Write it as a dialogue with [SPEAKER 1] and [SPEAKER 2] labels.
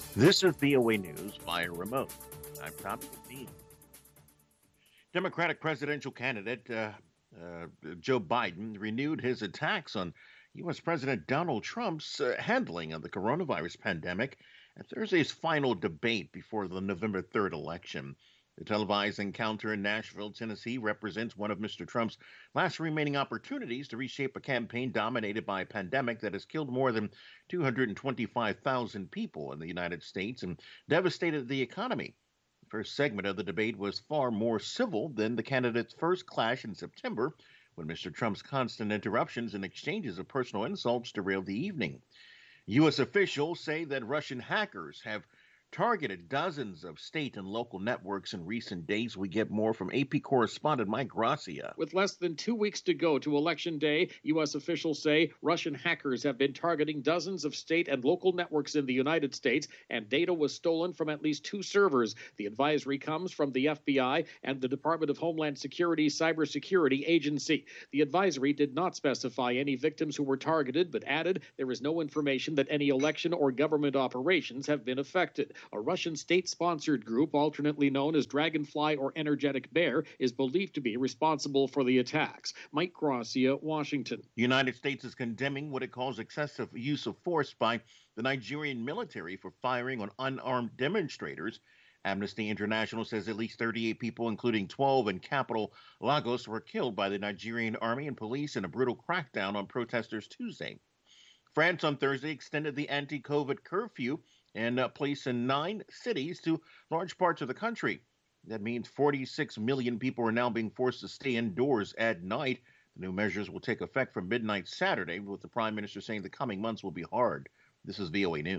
[SPEAKER 1] This is VOA News via remote. I'm Tom Dean. Democratic presidential candidate Joe Biden renewed his attacks on U.S. President Donald Trump's handling of the coronavirus pandemic at Thursday's final debate before the November 3rd election. The televised encounter in Nashville, Tennessee represents one of Mr. Trump's last remaining opportunities to reshape a campaign dominated by a pandemic that has killed more than 225,000 people in the United States and devastated the economy. The first segment of the debate was far more civil than the candidates' first clash in September, when Mr. Trump's constant interruptions and exchanges of personal insults derailed the evening. U.S. officials say that Russian hackers have targeted dozens of state and local networks in recent days. We get more from AP correspondent Mike Gracia.
[SPEAKER 2] With less than 2 weeks to go to Election Day, U.S. officials say Russian hackers have been targeting dozens of state and local networks in the United States, and data was stolen from at least 2 servers. The advisory comes from the FBI and the Department of Homeland Security's Cybersecurity Agency. The advisory did not specify any victims who were targeted, but added there is no information that any election or government operations have been affected. A Russian state-sponsored group, alternately known as Dragonfly or Energetic Bear, is believed to be responsible for the attacks. Mike Gracia, Washington.
[SPEAKER 1] The United States is condemning what it calls excessive use of force by the Nigerian military for firing on unarmed demonstrators. Amnesty International says at least 38 people, including 12 in capital Lagos, were killed by the Nigerian army and police in a brutal crackdown on protesters Tuesday. France on Thursday extended the anti-COVID curfew in place in 9 cities to large parts of the country. That means 46 million people are now being forced to stay indoors at night. The new measures will take effect from midnight Saturday, with the prime minister saying the coming months will be hard. This is VOA News.